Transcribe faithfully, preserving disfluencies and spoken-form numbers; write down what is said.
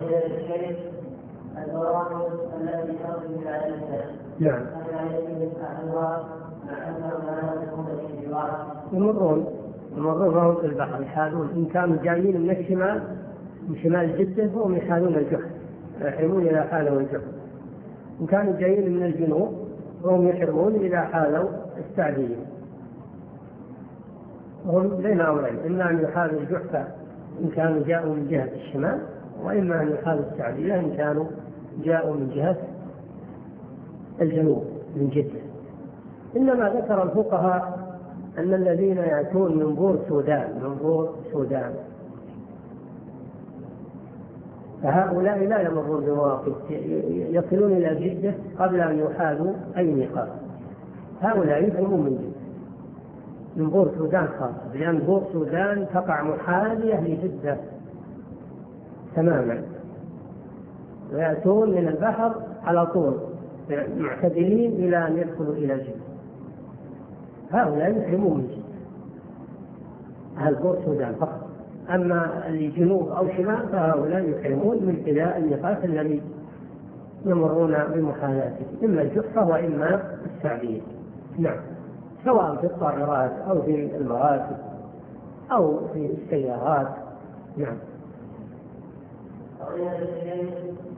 الشيخ البرامج التي تخرج على الإنسان. نعم. يمرون يمرون وهم في البحر يحاذون، إن كانوا جايين من الشمال من شمال جدة وهم يحاذون الجحر يحرمون إذا حالوا الجحر، إن كانوا جايين من الجنوب وهم يحرمون إذا حالوا السعدية. وهم بين أمرين، إما أن يحاذوا الجحفة إن كانوا جاءوا من جهة الشمال، وإما أن يحاذوا السعدية إن كانوا جاءوا من جهة الجنوب من جدة. إنما ذكر الفقهاء أن الذين يأتون من بور سودان من بور سودان فهؤلاء لا يمرون بمواقف، يصلون إلى جدة قبل أن يحاذوا أي ميقات. هؤلاء يفهمون من جدة من بور سودان خاصة، لأن بور سودان تقع محاذية لجدة تماما، ويأتون من البحر على طول معتدلين إلى أن يدخلوا إلى جدة. هؤلاء يحرمون من جدة أهل بور سودان فقط، أما الجنوب أو شمال فهؤلاء يحرمون من ابتداء الميقات الذي يمرون بمحاذاته، إما الجحفة وإما السعدية. نعم، سواء في الطائرات أو في المراكب أو في السيارات. نعم.